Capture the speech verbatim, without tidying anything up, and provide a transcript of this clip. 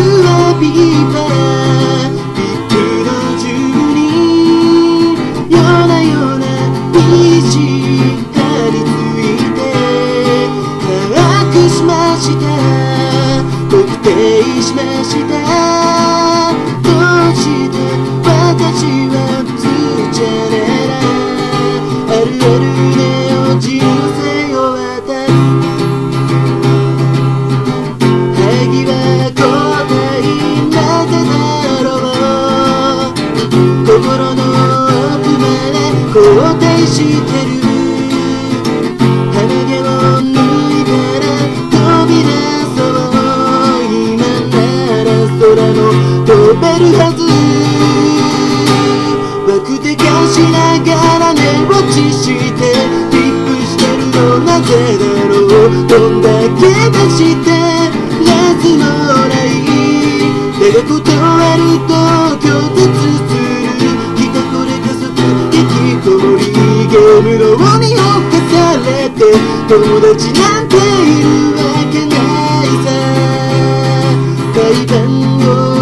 はビーバービッグの住人夜な夜な虹張り付いて把握しました特定しましたどうして私は普通じゃねらあるあるねよ人生を渡る鍵は答えなぜだろう心の奥まで後退してる鼻毛を抜いたら飛び出そう今なら空も飛べるはずワクテカしながら寝落ちしてリップしてるのなぜだろうどんだけ出してラズもないだが断ると拒絶する来たこれ加速引きこもりゲームの鬼を犯されて友達なんているわけないさ階段を